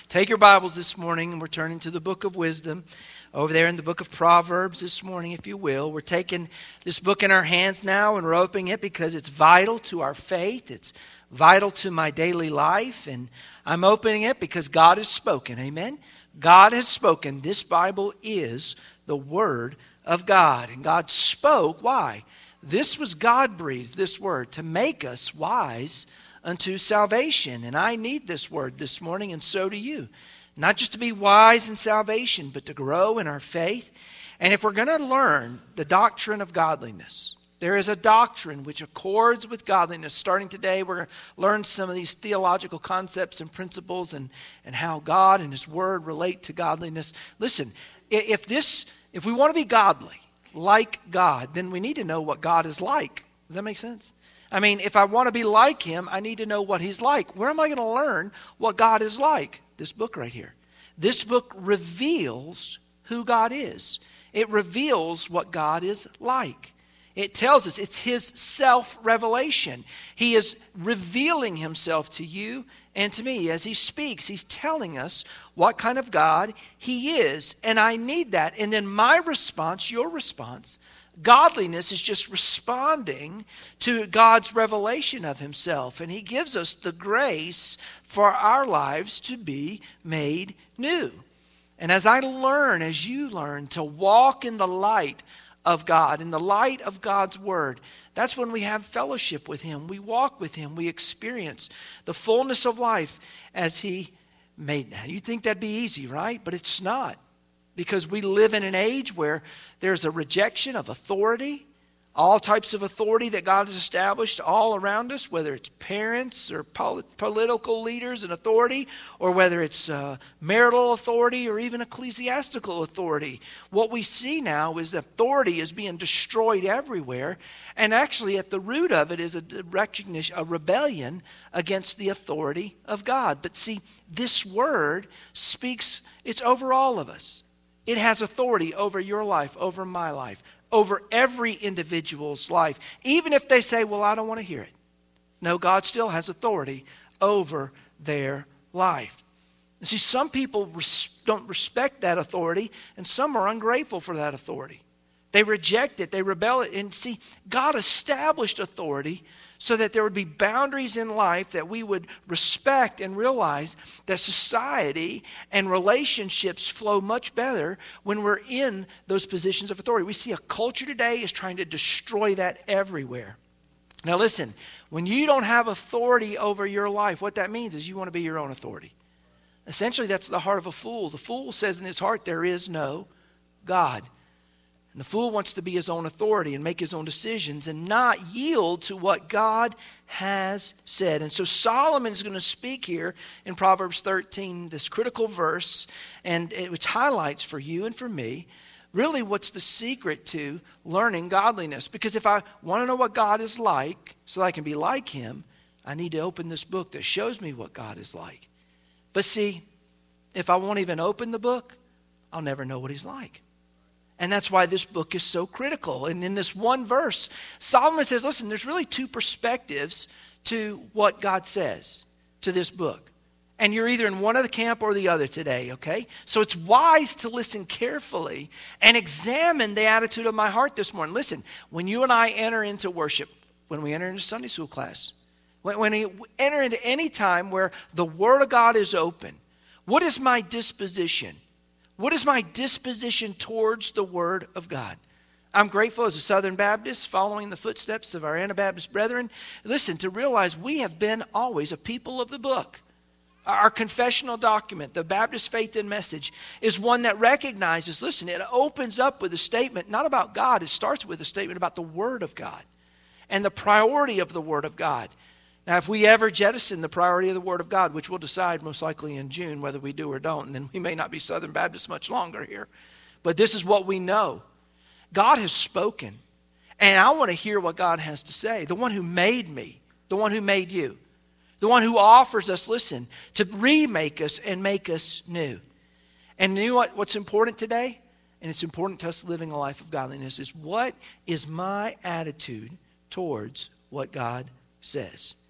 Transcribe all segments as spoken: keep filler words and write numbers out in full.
Take your Bibles this morning, and we're turning to the book of wisdom. Over there in the book of Proverbs this morning, if you will. We're taking this book in our hands now, and we're opening it because it's vital to our faith. It's vital to my daily life. And I'm opening it because God has spoken. Amen? God has spoken. This Bible is the Word of God. And God spoke. Why? This was God-breathed, this Word, to make us wise unto salvation. And I need this word this morning, and so do you. Not just to be wise in salvation, but to grow in our faith. And if we're going to learn the doctrine of godliness, there is a doctrine which accords with godliness. Starting today, we're going to learn some of these theological concepts and principles and, and how God and His Word relate to godliness. Listen, if this, if we want to be godly, like God, then we need to know what God is like. Does that make sense? I mean, if I want to be like Him, I need to know what He's like. Where am I going to learn what God is like? This book right here. This book reveals who God is. It reveals what God is like. It tells us it's His self-revelation. He is revealing Himself to you and to me. As He speaks, He's telling us what kind of God He is. And I need that. And then my response, your response, godliness is just responding to God's revelation of Himself. And He gives us the grace for our lives to be made new. And as I learn, as you learn, to walk in the light of God, in the light of God's Word, that's when we have fellowship with Him. We walk with Him. We experience the fullness of life as He made that. You think that'd be easy, right? But it's not. Because we live in an age where there's a rejection of authority, all types of authority that God has established all around us, whether it's parents or pol- political leaders and authority, or whether it's uh, marital authority or even ecclesiastical authority. What we see now is that authority is being destroyed everywhere, and actually at the root of it is a recognition, a rebellion against the authority of God. But see, this word speaks, it's over all of us. It has authority over your life, over my life, over every individual's life. Even if they say, well, I don't want to hear it. No, God still has authority over their life. And see, some people res- don't respect that authority, and some are ungrateful for that authority. They reject it, they rebel it. And see, God established authority so that there would be boundaries in life that we would respect and realize that society and relationships flow much better when we're in those positions of authority. We see a culture today is trying to destroy that everywhere. Now listen, when you don't have authority over your life, what that means is you want to be your own authority. Essentially, that's the heart of a fool. The fool says in his heart, there is no God. And the fool wants to be his own authority and make his own decisions and not yield to what God has said. And so Solomon is going to speak here in Proverbs thirteen, this critical verse, and it, which highlights for you and for me really what's the secret to learning godliness. Because if I want to know what God is like so that I can be like Him, I need to open this book that shows me what God is like. But see, if I won't even open the book, I'll never know what He's like. And that's why this book is so critical. And in this one verse, Solomon says, listen, there's really two perspectives to what God says to this book. And you're either in one of the camp or the other today, okay? So it's wise to listen carefully and examine the attitude of my heart this morning. Listen, when you and I enter into worship, when we enter into Sunday school class, when, when we enter into any time where the Word of God is open, what is my disposition? What is my disposition towards the Word of God? I'm grateful as a Southern Baptist, following the footsteps of our Anabaptist brethren, listen, to realize we have been always a people of the book. Our confessional document, the Baptist Faith and Message, is one that recognizes, listen, it opens up with a statement, not about God, it starts with a statement about the Word of God and the priority of the Word of God. Now, if we ever jettison the priority of the Word of God, which we'll decide most likely in June whether we do or don't, and then we may not be Southern Baptists much longer here. But this is what we know. God has spoken, and I want to hear what God has to say. The one who made me, the one who made you, the one who offers us, listen, to remake us and make us new. And you know what, what's important today? And it's important to us living a life of godliness is what is my attitude towards what God says?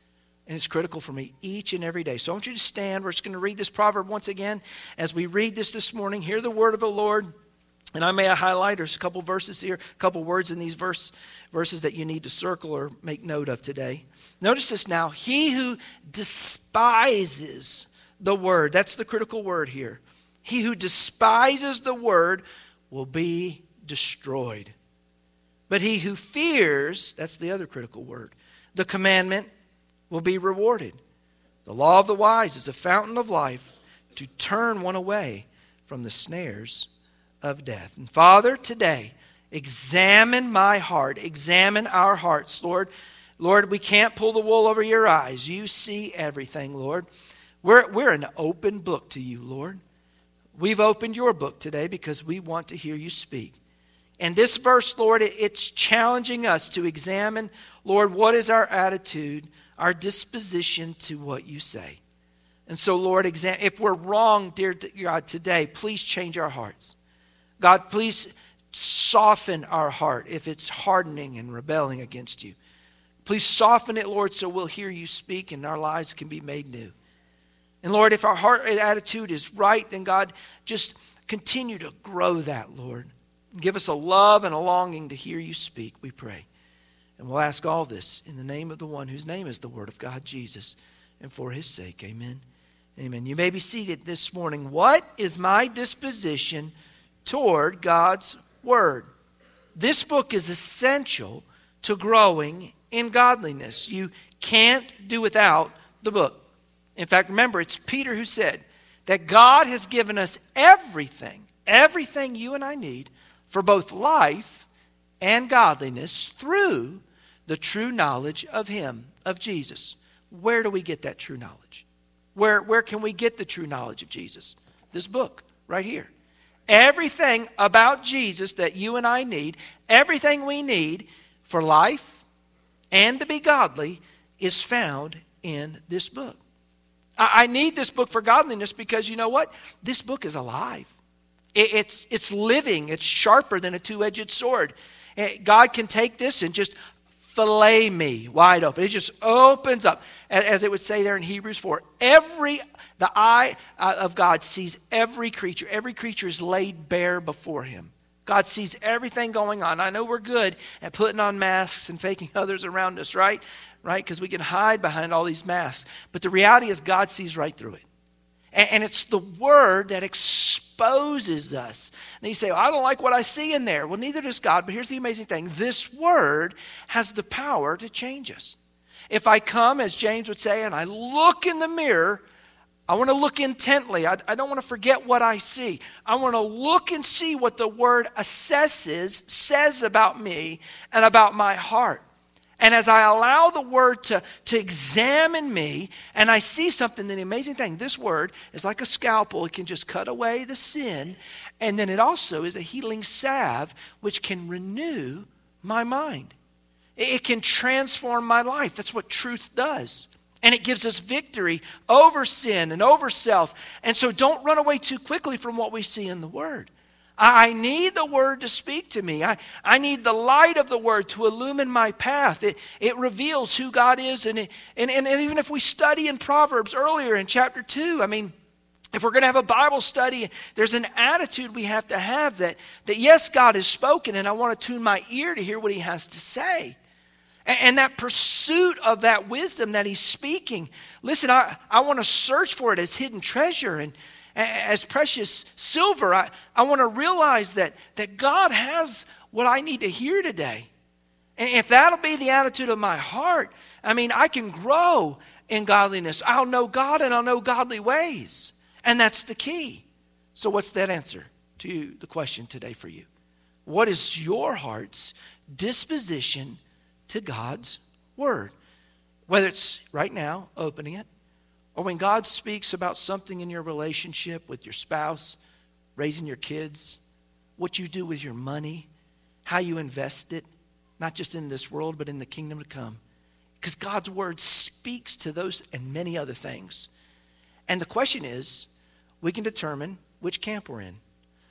And it's critical for me each and every day. So I want you to stand. We're just going to read this proverb once again. As we read this this morning, hear the word of the Lord. And I may highlight, there's a couple verses here, a couple words in these verse, verses that you need to circle or make note of today. Notice this now. He who despises the word, that's the critical word here. He who despises the word will be destroyed. But he who fears, that's the other critical word, the commandment will be rewarded. The law of the wise is a fountain of life to turn one away from the snares of death. And Father, today, examine my heart. Examine our hearts, Lord. Lord, we can't pull the wool over your eyes. You see everything, Lord. We're, we're an open book to you, Lord. We've opened your book today because we want to hear you speak. And this verse, Lord, it's challenging us to examine, Lord, what is our attitude, our disposition to what you say. And so, Lord, exam- if we're wrong, dear God, today, please change our hearts. God, please soften our heart if it's hardening and rebelling against you. Please soften it, Lord, so we'll hear you speak and our lives can be made new. And Lord, if our heart and attitude is right, then God, just continue to grow that, Lord. Give us a love and a longing to hear you speak, we pray. And we'll ask all this in the name of the one whose name is the Word of God, Jesus, and for his sake, amen. Amen. You may be seated this morning. What is my disposition toward God's Word? This book is essential to growing in godliness. You can't do without the book. In fact, remember, it's Peter who said that God has given us everything, everything you and I need for both life and godliness through the true knowledge of him, of Jesus. Where do we get that true knowledge? Where, where can we get the true knowledge of Jesus? This book right here. Everything about Jesus that you and I need, everything we need for life and to be godly is found in this book. I, I need this book for godliness because you know what? This book is alive. It, it's, it's living. It's sharper than a two-edged sword. God can take this and just fillet me wide open. It just opens up. As it would say there in Hebrews four, every, the eye of God sees every creature. Every creature is laid bare before him. God sees everything going on. I know we're good at putting on masks and faking others around us, right? Right? Because we can hide behind all these masks. But the reality is God sees right through it. And, and it's the Word that exposes us. And you say, well, I don't like what I see in there. Well, neither does God. But here's the amazing thing. This Word has the power to change us. If I come, as James would say, and I look in the mirror, I want to look intently. I, I don't want to forget what I see. I want to look and see what the Word assesses, says about me and about my heart. And as I allow the Word to, to examine me, and I see something, then the amazing thing, this Word is like a scalpel. It can just cut away the sin. And then it also is a healing salve, which can renew my mind. It, it can transform my life. That's what truth does. And it gives us victory over sin and over self. And so don't run away too quickly from what we see in the Word. I need the Word to speak to me. I, I need the light of the Word to illumine my path. It, it reveals who God is. And, it, and, and even if we study in Proverbs earlier in chapter two, I mean, if we're going to have a Bible study, there's an attitude we have to have that, that yes, God has spoken, and I want to tune my ear to hear what he has to say. And, and that pursuit of that wisdom that he's speaking, listen, I, I want to search for it as hidden treasure and as precious silver. I, I want to realize that, that God has what I need to hear today. And if that'll be the attitude of my heart, I mean, I can grow in godliness. I'll know God and I'll know godly ways. And that's the key. So what's that answer to the question today for you? What is your heart's disposition to God's Word? Whether it's right now, opening it, or when God speaks about something in your relationship with your spouse, raising your kids, what you do with your money, how you invest it, not just in this world, but in the kingdom to come. Because God's Word speaks to those and many other things. And the question is, we can determine which camp we're in.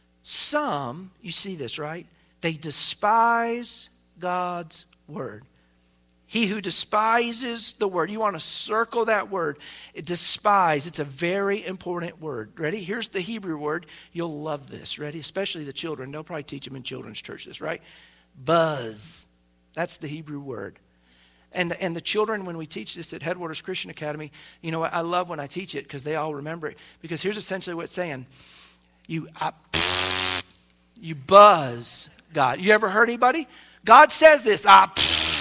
Some, you see this, right? They despise God's Word. He who despises the word. You want to circle that word. It, despise. It's a very important word. Ready? Here's the Hebrew word. You'll love this. Ready? Especially the children. They'll probably teach them in children's churches, right? Buzz. That's the Hebrew word. And, and the children, when we teach this at Headwaters Christian Academy, you know, I love when I teach it because they all remember it. Because here's essentially what it's saying. You, I, you buzz God. You ever heard anybody? God says this. I,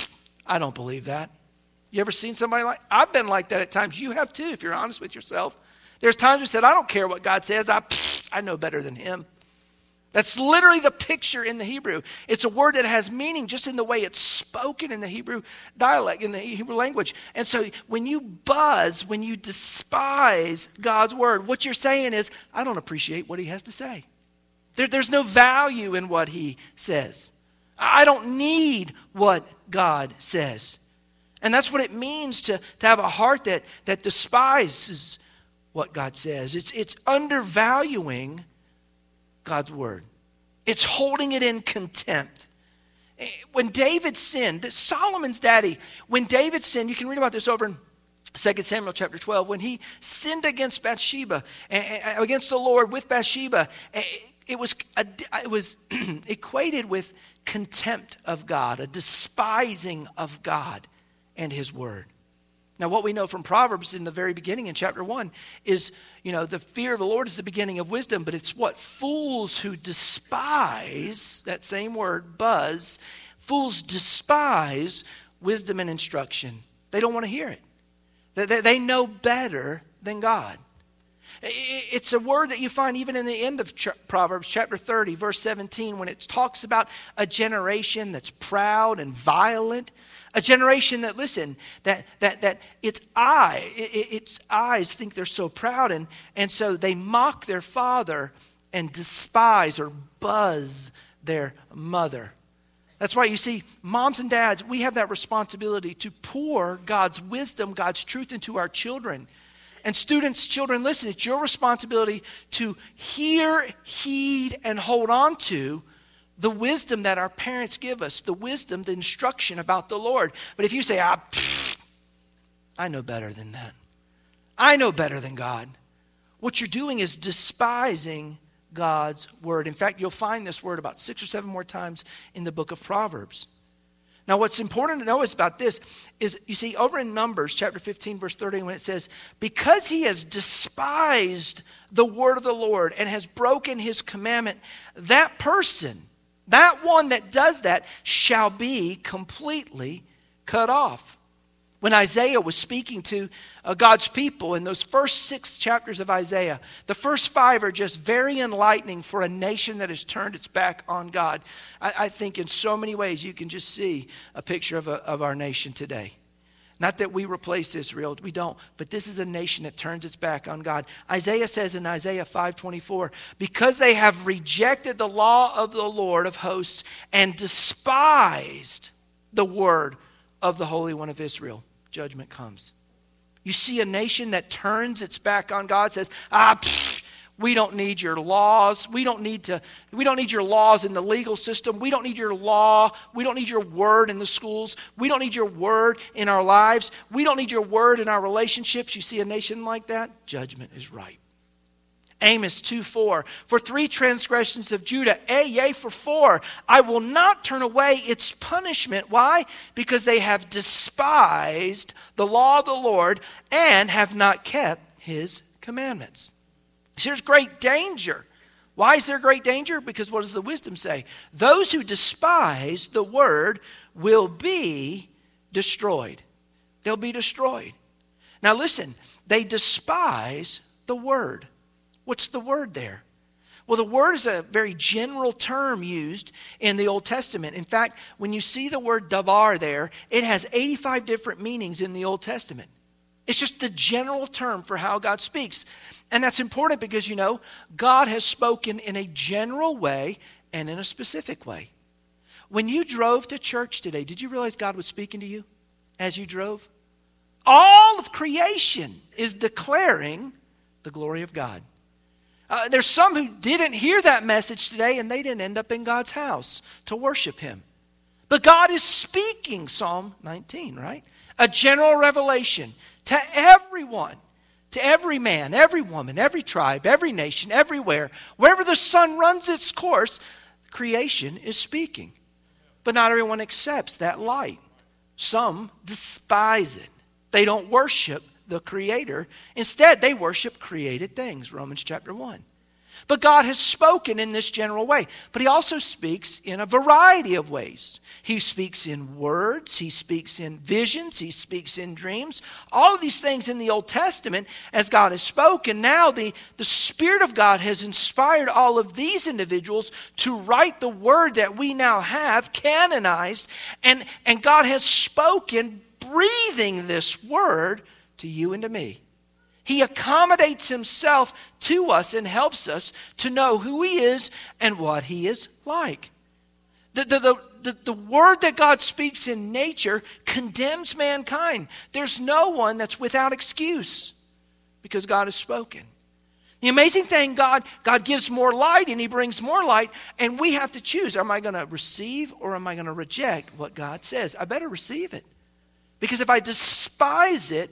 I don't believe that. You ever seen somebody like, I've been like that at times. You have too, if you're honest with yourself. There's times we said, I don't care what God says. I, I know better than him. That's literally the picture in the Hebrew. It's a word that has meaning just in the way it's spoken in the Hebrew dialect, in the Hebrew language. And so when you buzz, when you despise God's word, what you're saying is, I don't appreciate what he has to say. There, there's no value in what he says. I don't need what God says. And that's what it means to, to have a heart that, that despises what God says. It's, it's undervaluing God's word. It's holding it in contempt. When David sinned, Solomon's daddy, when David sinned, you can read about this over in Second Samuel chapter twelve, when he sinned against Bathsheba, against the Lord with Bathsheba, it was, it was equated with contempt of God, a despising of God and his word. Now, what we know from Proverbs in the very beginning in chapter one is, you know, the fear of the Lord is the beginning of wisdom, but it's what? Fools who despise, that same word, buzz, fools despise wisdom and instruction. They don't want to hear it. They, they, they know better than God. It's a word that you find even in the end of Proverbs chapter thirty, verse seventeen, when it talks about a generation that's proud and violent. A generation that, listen, that that that its eye, its eyes think they're so proud, and, and so they mock their father and despise or buzz their mother. That's why you see, moms and dads, we have that responsibility to pour God's wisdom, God's truth into our children. And students, children, listen, it's your responsibility to hear, heed, and hold on to the wisdom that our parents give us, the wisdom, the instruction about the Lord. But if you say, ah, pfft, I know better than that. I know better than God. What you're doing is despising God's word. In fact, you'll find this word about six or seven more times in the book of Proverbs. Now, what's important to know is about this is, you see, over in Numbers chapter fifteen, verse thirty, when it says, because he has despised the word of the Lord and has broken his commandment, that person, that one that does that, shall be completely cut off. When Isaiah was speaking to uh, God's people in those first six chapters of Isaiah, the first five are just very enlightening for a nation that has turned its back on God. I, I think in so many ways you can just see a picture of, a, of our nation today. Not that we replace Israel, we don't, but this is a nation that turns its back on God. Isaiah says in Isaiah five twenty-four, because they have rejected the law of the Lord of hosts and despised the word of the Holy One of Israel, judgment comes. You see a nation that turns its back on God, says, ah, pfft, we don't need your laws. We don't need to, we don't need your laws in the legal system. We don't need your law. We don't need your word in the schools. We don't need your word in our lives. We don't need your word in our relationships. You see a nation like that, judgment is ripe. Amos two four, for three transgressions of Judah, a yea, for four, I will not turn away its punishment. Why? Because they have despised the law of the Lord and have not kept his commandments. So there's great danger. Why is there great danger? Because what does the wisdom say? Those who despise the word will be destroyed. They'll be destroyed. Now listen, they despise the word. What's the word there? Well, the word is a very general term used in the Old Testament. In fact, when you see the word dabar there, it has eighty-five different meanings in the Old Testament. It's just the general term for how God speaks. And that's important because, you know, God has spoken in a general way and in a specific way. When you drove to church today, did you realize God was speaking to you as you drove? All of creation is declaring the glory of God. Uh, there's some who didn't hear that message today and they didn't end up in God's house to worship him. But God is speaking, Psalm nineteen, right? A general revelation to everyone, to every man, every woman, every tribe, every nation, everywhere. Wherever the sun runs its course, creation is speaking. But not everyone accepts that light. Some despise it. They don't worship the Creator. Instead, they worship created things, Romans chapter one. But God has spoken in this general way. But he also speaks in a variety of ways. He speaks in words. He speaks in visions. He speaks in dreams. All of these things in the Old Testament, as God has spoken, now the, the Spirit of God has inspired all of these individuals to write the word that we now have canonized. And, and God has spoken, breathing this word to you and to me. He accommodates himself to us and helps us to know who he is and what he is like. The, the, the, the, the word that God speaks in nature condemns mankind. There's no one that's without excuse because God has spoken. The amazing thing, God, God gives more light and he brings more light, and we have to choose. Am I going to receive or am I going to reject what God says? I better receive it. Because if I despise it,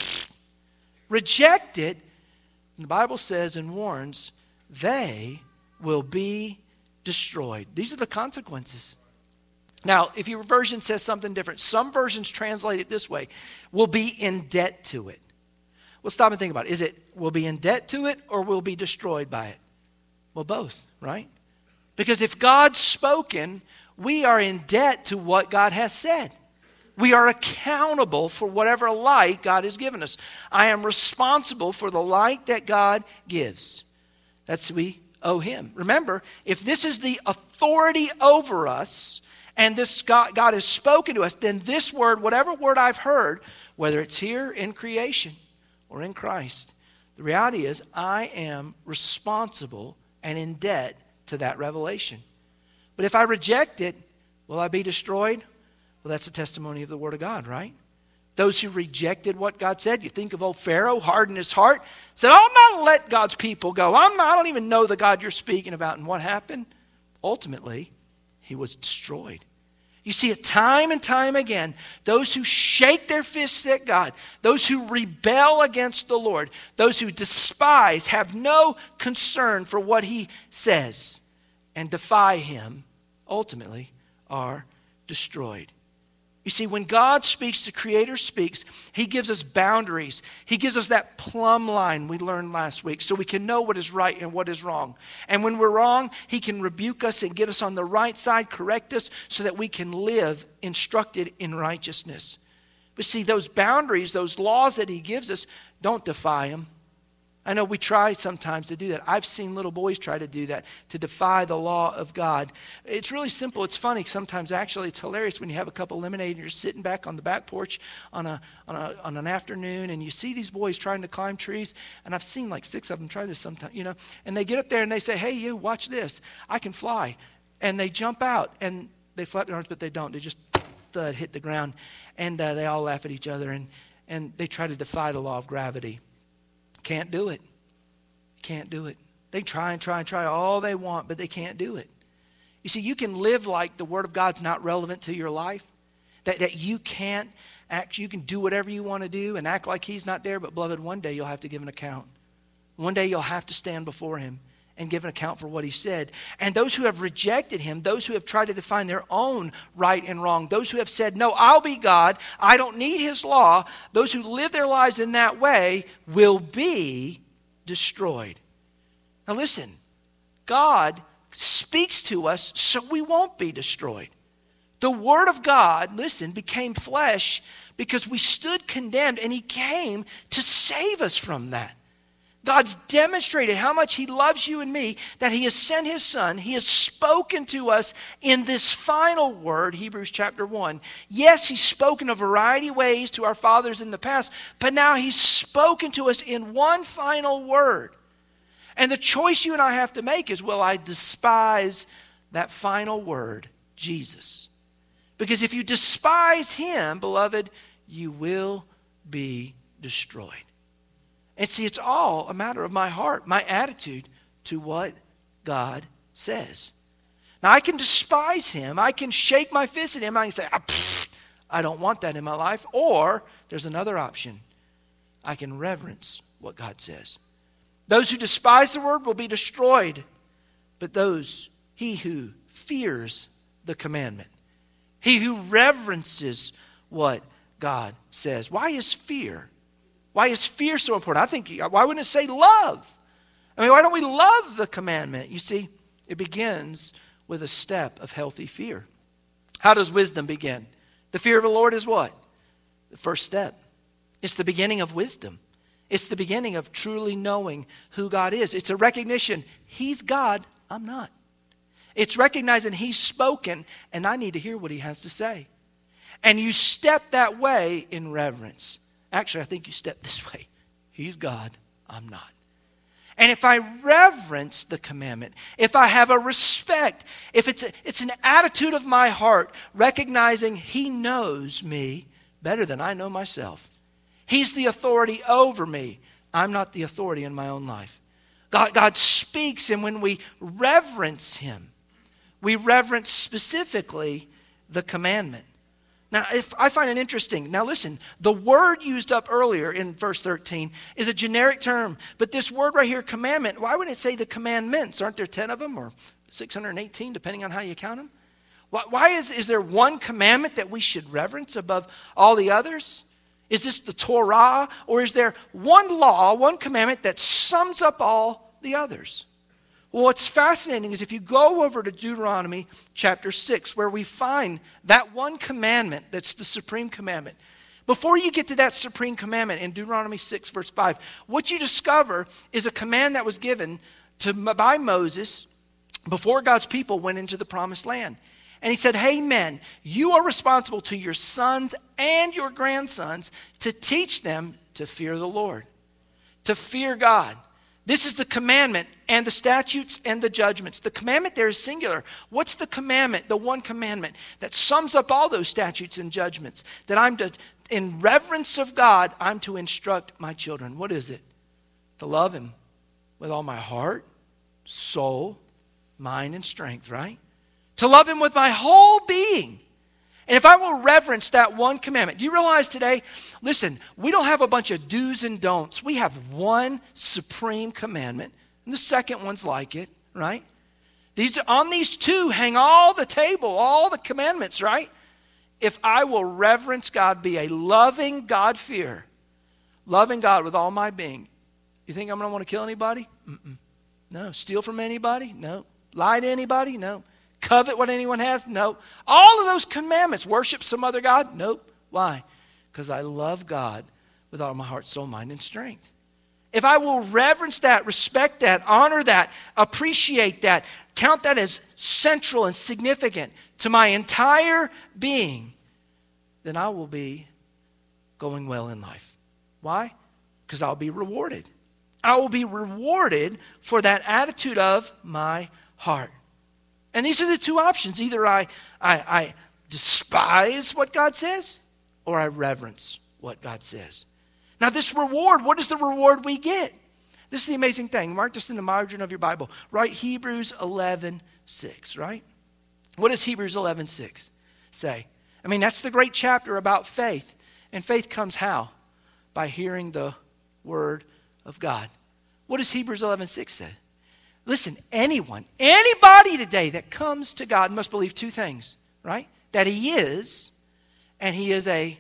reject it, the Bible says and warns, they will be destroyed. These are the consequences. Now, if your version says something different, some versions translate it this way, will be in debt to it. Well, stop and think about it. Is it will be in debt to it or will be destroyed by it? Well, both, right? Because if God's spoken, we are in debt to what God has said. We are accountable for whatever light God has given us. I am responsible for the light that God gives. That's we owe him. Remember, if this is the authority over us and this God, God has spoken to us, then this word, whatever word I've heard, whether it's here in creation or in Christ, the reality is I am responsible and in debt to that revelation. But if I reject it, will I be destroyed? Well, that's a testimony of the Word of God, right? Those who rejected what God said. You think of old Pharaoh, hardened his heart, said, I'll not let God's people go. I'm not, I don't even know the God you're speaking about. And what happened? Ultimately, he was destroyed. You see it time and time again. Those who shake their fists at God, those who rebel against the Lord, those who despise, have no concern for what he says, and defy him, ultimately are destroyed. You see, when God speaks, the Creator speaks, he gives us boundaries. He gives us that plumb line we learned last week so we can know what is right and what is wrong. And when we're wrong, he can rebuke us and get us on the right side, correct us so that we can live instructed in righteousness. But see, those boundaries, those laws that he gives us, don't defy him. I know we try sometimes to do that. I've seen little boys try to do that, to defy the law of God. It's really simple. It's funny. Sometimes actually it's hilarious when you have a cup of lemonade and you're sitting back on the back porch on a on a on an afternoon and you see these boys trying to climb trees. And I've seen like six of them try this sometimes, you know. And they get up there and they say, hey, you, watch this. I can fly. And they jump out and they flap their arms, but they don't. They just thud, hit the ground. And uh, they all laugh at each other and, and they try to defy the law of gravity. Can't do it. Can't do it. They try and try and try all they want, but they can't do it. You see, you can live like the Word of God's not relevant to your life. That, that you can't act, you can do whatever you want to do and act like he's not there. But beloved, one day you'll have to give an account. One day you'll have to stand before him and give an account for what he said. And those who have rejected him, those who have tried to define their own right and wrong, those who have said, no, I'll be God, I don't need his law, those who live their lives in that way will be destroyed. Now listen, God speaks to us so we won't be destroyed. The Word of God, listen, became flesh because we stood condemned and he came to save us from that. God's demonstrated how much he loves you and me, that he has sent his Son. He has spoken to us in this final word, Hebrews chapter one. Yes, he's spoken a variety of ways to our fathers in the past, but now he's spoken to us in one final word. And the choice you and I have to make is, will I despise that final word, Jesus? Because if you despise him, beloved, you will be destroyed. And see, it's all a matter of my heart, my attitude to what God says. Now, I can despise him. I can shake my fist at him. I can say, ah, pfft, I don't want that in my life. Or there's another option. I can reverence what God says. Those who despise the word will be destroyed. But those, he who fears the commandment, he who reverences what God says. Why is fear? Why is fear so important? I think, why wouldn't it say love? I mean, why don't we love the commandment? You see, it begins with a step of healthy fear. How does wisdom begin? The fear of the Lord is what? The first step. It's the beginning of wisdom. It's the beginning of truly knowing who God is. It's a recognition, he's God, I'm not. It's recognizing he's spoken, and I need to hear what he has to say. And you step that way in reverence. Actually, I think you step this way. He's God, I'm not. And if I reverence the commandment, if I have a respect, if it's, a, it's an attitude of my heart, recognizing he knows me better than I know myself. He's the authority over me. I'm not the authority in my own life. God, God speaks, and when we reverence him, we reverence specifically the commandment. Now, if I find it interesting. Now, listen, the word used up earlier in verse thirteen is a generic term. But this word right here, commandment, why wouldn't it say the commandments? Aren't there ten of them or six hundred eighteen, depending on how you count them? Why, why is, is there one commandment that we should reverence above all the others? Is this the Torah, or is there one law, one commandment that sums up all the others? Well, what's fascinating is if you go over to Deuteronomy chapter six, where we find that one commandment that's the supreme commandment. Before you get to that supreme commandment in Deuteronomy six, verse five, what you discover is a command that was given to by Moses before God's people went into the promised land. And he said, hey men, you are responsible to your sons and your grandsons to teach them to fear the Lord, to fear God. This is the commandment and the statutes and the judgments. The commandment there is singular. What's the commandment, the one commandment that sums up all those statutes and judgments? That I'm to, in reverence of God, I'm to instruct my children. What is it? To love him with all my heart, soul, mind, and strength, right? To love him with my whole being. And if I will reverence that one commandment, do you realize today, listen, we don't have a bunch of do's and don'ts. We have one supreme commandment, and the second one's like it, right? These on these two hang all the table, all the commandments, right? If I will reverence God, be a loving God-fearer, loving God with all my being, you think I'm going to want to kill anybody? Mm-mm. No. Steal from anybody? No. Lie to anybody? No. Covet what anyone has? No. All of those commandments. Worship some other God? Nope. Why? Because I love God with all my heart, soul, mind, and strength. If I will reverence that, respect that, honor that, appreciate that, count that as central and significant to my entire being, then I will be going well in life. Why? Because I'll be rewarded. I will be rewarded for that attitude of my heart. And these are the two options. Either I, I, I despise what God says, or I reverence what God says. Now this reward, what is the reward we get? This is the amazing thing. Mark this in the margin of your Bible. Write Hebrews eleven six, right? What does Hebrews eleven six say? I mean, that's the great chapter about faith. And faith comes how? By hearing the word of God. What does Hebrews eleven six say? Listen, anyone, anybody today that comes to God must believe two things, right? That he is, and he is a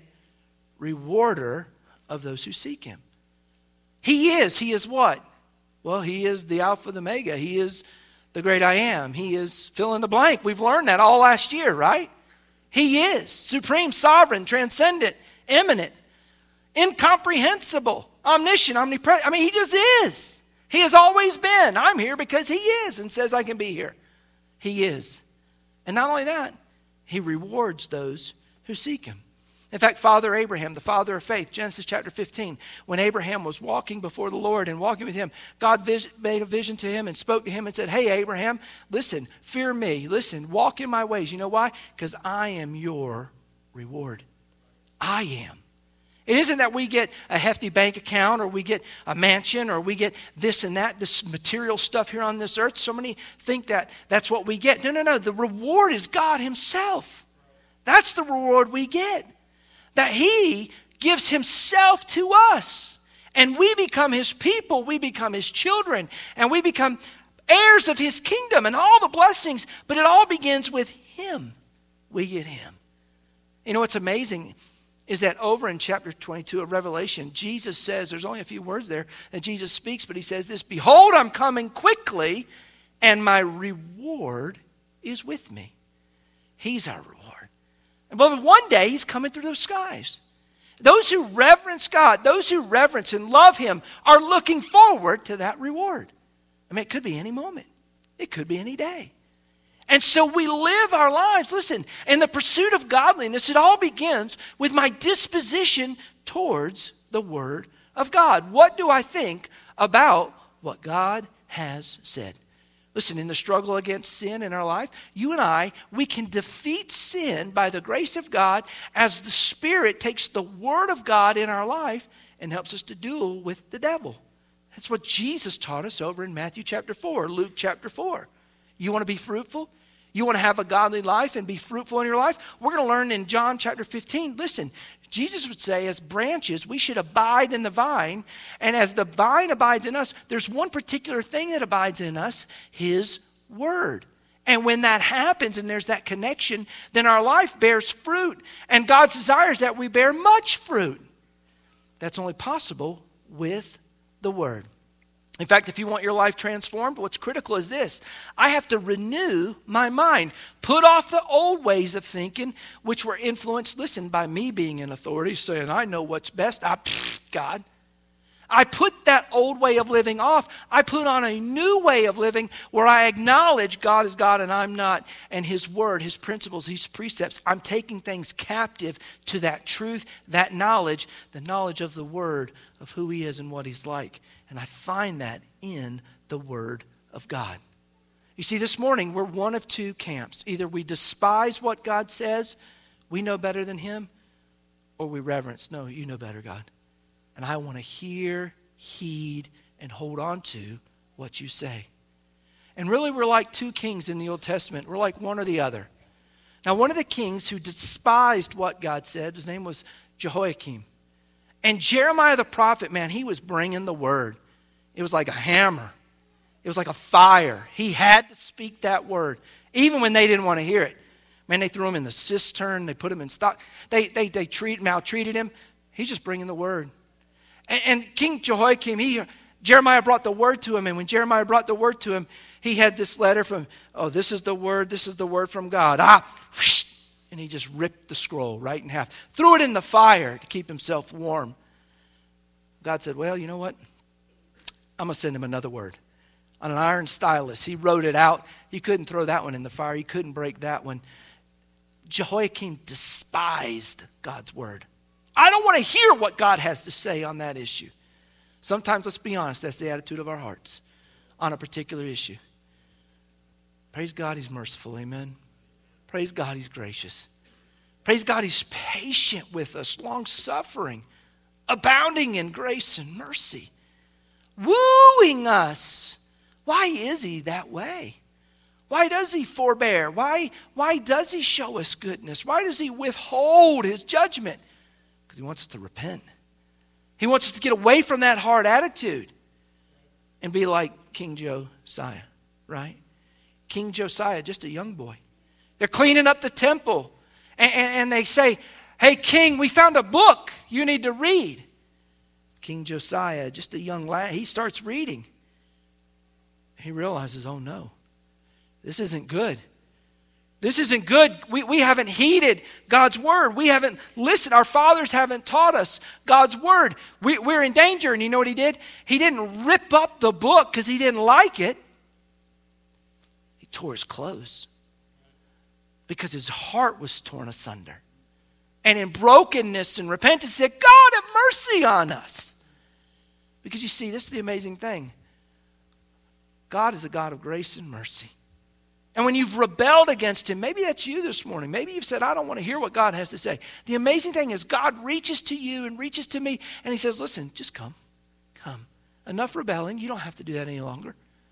rewarder of those who seek him. He is. He is what? Well, he is the Alpha, the Omega. He is the great I am. He is fill in the blank. We've learned that all last year, right? He is supreme, sovereign, transcendent, immanent, incomprehensible, omniscient, omnipresent. I mean, he just is. He has always been. I'm here because he is and says I can be here. He is. And not only that, he rewards those who seek him. In fact, Father Abraham, the father of faith, Genesis chapter fifteen, when Abraham was walking before the Lord and walking with him, God vis- made a vision to him and spoke to him and said, hey, Abraham, listen, fear me. Listen, walk in my ways. You know why? Because I am your reward. I am. It isn't that we get a hefty bank account or we get a mansion or we get this and that, this material stuff here on this earth. So many think that that's what we get. No, no, no. The reward is God himself. That's the reward we get. That he gives himself to us. And we become his people. We become his children. And we become heirs of his kingdom and all the blessings. But it all begins with him. We get him. You know what's amazing is that over in chapter twenty-two of Revelation, Jesus says, there's only a few words there that Jesus speaks, but he says this, behold, I'm coming quickly, and my reward is with me. He's our reward. And beloved, one day he's coming through those skies. Those who reverence God, those who reverence and love him are looking forward to that reward. I mean, it could be any moment. It could be any day. And so we live our lives, listen, in the pursuit of godliness, it all begins with my disposition towards the Word of God. What do I think about what God has said? Listen, in the struggle against sin in our life, you and I, we can defeat sin by the grace of God as the Spirit takes the Word of God in our life and helps us to duel with the devil. That's what Jesus taught us over in Matthew chapter four, Luke chapter four. You want to be fruitful? You want to have a godly life and be fruitful in your life? We're going to learn in John chapter fifteen. Listen, Jesus would say as branches, we should abide in the vine. And as the vine abides in us, there's one particular thing that abides in us, his word. And when that happens and there's that connection, then our life bears fruit. And God's desire is that we bear much fruit. That's only possible with the word. In fact, if you want your life transformed, what's critical is this. I have to renew my mind. Put off the old ways of thinking, which were influenced, listen, by me being in authority, saying, I know what's best. I, pfft, God. I put that old way of living off. I put on a new way of living where I acknowledge God is God and I'm not. And his word, his principles, his precepts, I'm taking things captive to that truth, that knowledge, the knowledge of the word, of who he is and what he's like. And I find that in the Word of God. You see, this morning we're one of two camps. Either we despise what God says, we know better than him, or we reverence, no, you know better, God. And I want to hear, heed, and hold on to what you say. And really we're like two kings in the Old Testament. We're like one or the other. Now, one of the kings who despised what God said, his name was Jehoiakim. And Jeremiah the prophet, man, he was bringing the word. It was like a hammer. It was like a fire. He had to speak that word, even when they didn't want to hear it. Man, they threw him in the cistern. They put him in stock. They they they treat, maltreated him. He's just bringing the word. And, and King Jehoiakim, he, Jeremiah brought the word to him. And when Jeremiah brought the word to him, he had this letter from, oh, this is the word. This is the word from God. Ah, whoosh. And he just ripped the scroll right in half. Threw it in the fire to keep himself warm. God said, well, you know what? I'm going to send him another word. On an iron stylus, he wrote it out. He couldn't throw that one in the fire. He couldn't break that one. Jehoiakim despised God's word. I don't want to hear what God has to say on that issue. Sometimes, let's be honest, that's the attitude of our hearts on a particular issue. Praise God, he's merciful. Amen. Praise God, he's gracious. Praise God, he's patient with us, long-suffering, abounding in grace and mercy, wooing us. Why is he that way? Why does he forbear? Why, why does he show us goodness? Why does he withhold his judgment? Because he wants us to repent. He wants us to get away from that hard attitude and be like King Josiah, right? King Josiah, just a young boy. They're cleaning up the temple. And, and, and they say, hey, king, we found a book you need to read. King Josiah, just a young lad, he starts reading. He realizes, oh no, this isn't good. This isn't good. We, we haven't heeded God's word. We haven't listened. Our fathers haven't taught us God's word. We, we're in danger. And you know what he did? He didn't rip up the book because he didn't like it. He tore his clothes because his heart was torn asunder. And in brokenness and repentance, he said, God, have mercy on us. Because you see, this is the amazing thing. God is a God of grace and mercy. And when you've rebelled against him, maybe that's you this morning. Maybe you've said, I don't want to hear what God has to say. The amazing thing is God reaches to you and reaches to me, and he says, listen, just come, come. Enough rebelling. You don't have to do that any longer.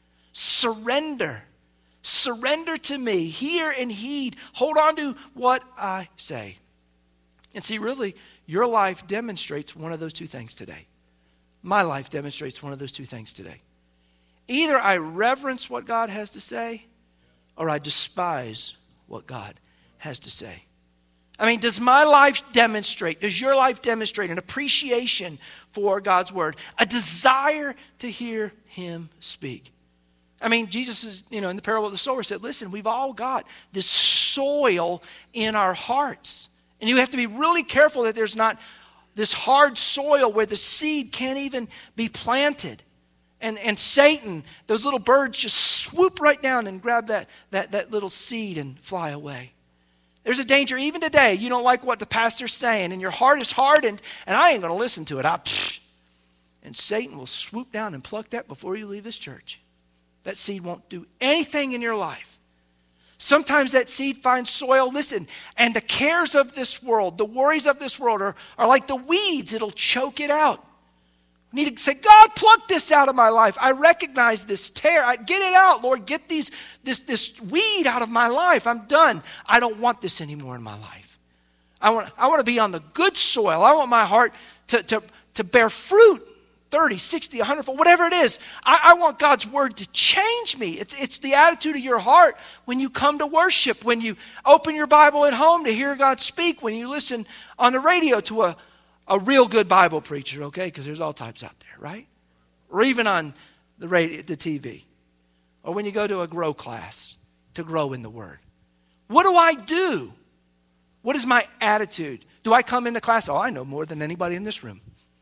Surrender. Surrender to me. Hear and heed. Hold on to what I say. And see, really, your life demonstrates one of those two things today. My life demonstrates one of those two things today. Either I reverence what God has to say, or I despise what God has to say. I mean, does my life demonstrate, does your life demonstrate an appreciation for God's word, a desire to hear him speak? I mean, Jesus is, you know, in the parable of the sower said, listen, we've all got this soil in our hearts. And you have to be really careful that there's not this hard soil where the seed can't even be planted. And, and Satan, those little birds just swoop right down and grab that, that, that little seed and fly away. There's a danger even today. You don't like what the pastor's saying and your heart is hardened and I ain't going to listen to it. I, psh, and Satan will swoop down and pluck that before you leave this church. That seed won't do anything in your life. Sometimes that seed finds soil, listen, and the cares of this world, the worries of this world are, are like the weeds. It'll choke it out. We need to say, God, pluck this out of my life. I recognize this tear. I, get it out, Lord. Get these, this, this weed out of my life. I'm done. I don't want this anymore in my life. I want, I want to be on the good soil. I want my heart to, to, to bear fruit, thirty, sixty, one hundred fold, whatever it is. I, I want God's word to change me. It's, it's the attitude of your heart when you come to worship, when you open your Bible at home to hear God speak, when you listen on the radio to a A real good Bible preacher, okay? Because there's all types out there, right? Or even on the radio, the T V. Or when you go to a grow class to grow in the Word. What do I do? What is my attitude? Do I come into class? Oh, I know more than anybody in this room.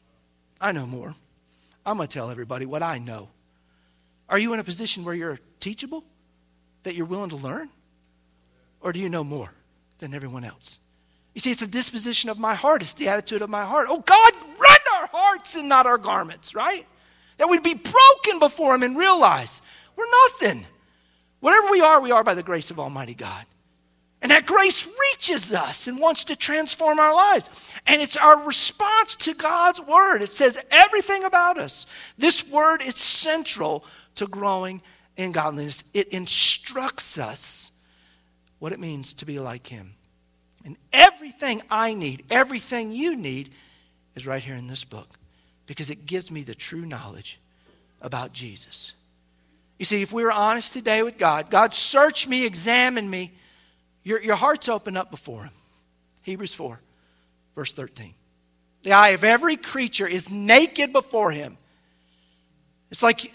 I know more. I'm going to tell everybody what I know. Are you in a position where you're teachable? That you're willing to learn? Or do you know more than everyone else? You see, it's a disposition of my heart. It's the attitude of my heart. Oh, God, rend our hearts and not our garments, right? That we'd be broken before him and realize we're nothing. Whatever we are, we are by the grace of Almighty God. And that grace reaches us and wants to transform our lives. And it's our response to God's word. It says everything about us. This word is central to growing in godliness. It instructs us what it means to be like him. And everything I need, everything you need is right here in this book because it gives me the true knowledge about Jesus. You see, if we were honest today with God, God, search me, examine me, your, your heart's open up before him. Hebrews four, verse thirteen. The eye of every creature is naked before him. It's like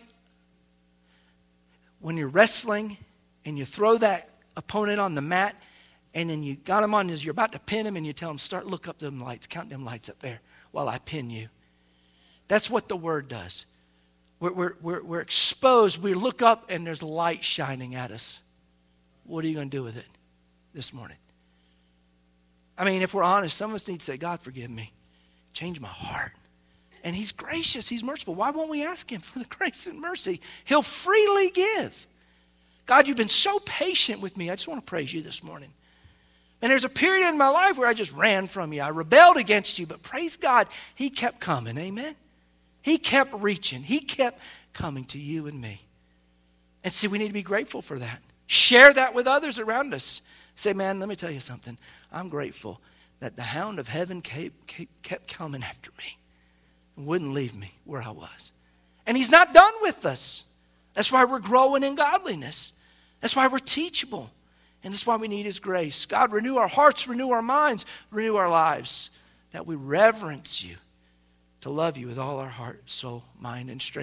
when you're wrestling and you throw that opponent on the mat, and then you got him on as you're about to pin him, and you tell him, start, look up them lights, count them lights up there while I pin you. That's what the word does. We're, we're, we're, we're exposed. We look up, and there's light shining at us. What are you going to do with it this morning? I mean, if we're honest, some of us need to say, God, forgive me. Change my heart. And he's gracious. He's merciful. Why won't we ask him for the grace and mercy? He'll freely give. God, you've been so patient with me. I just want to praise you this morning. And there's a period in my life where I just ran from you. I rebelled against you, but praise God, he kept coming, amen? He kept reaching. He kept coming to you and me. And see, we need to be grateful for that. Share that with others around us. Say, man, let me tell you something. I'm grateful that the hound of heaven kept, kept coming after me and wouldn't leave me where I was. And he's not done with us. That's why we're growing in godliness. That's why we're teachable. And that's why we need his grace. God, renew our hearts, renew our minds, renew our lives, that we reverence you, to love you with all our heart, soul, mind, and strength.